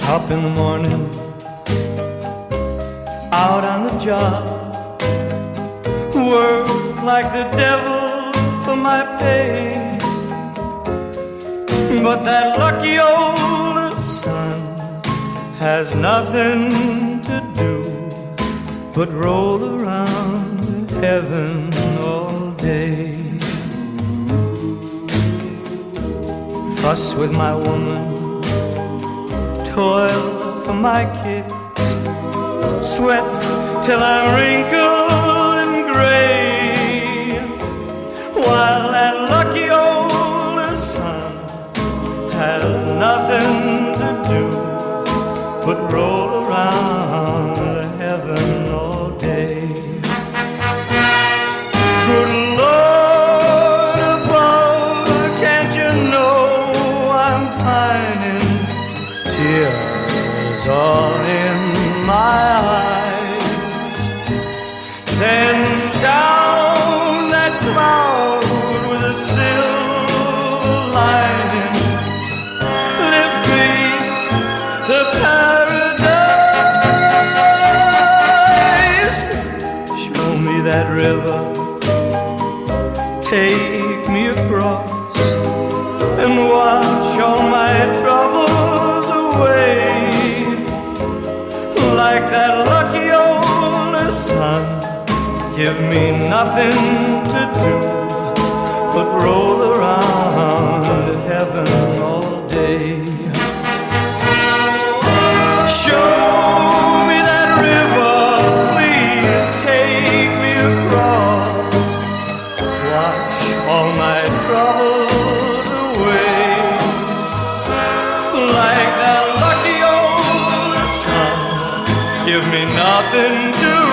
Up in the morning, out on the job, work like the devil for my pay. But that lucky old sun has nothing to do but roll around heaven all day. Fuss with my woman, toil for my kicks, sweat till I'm wrinkled and gray, while that lucky old sun has nothing to do but roll around heaven all day. Good Lord above, can't you know I'm pining? Tears all in my eyes. Send down that cloud with a silver lining. Lift me to paradise. Show me that river, take me across, and wash all my troubles away. Like that lucky old sun, give me nothing to do but roll around heaven all day. Show me that river, please take me across, wash all my troubles away. Like that lucky old sun, give me nothing to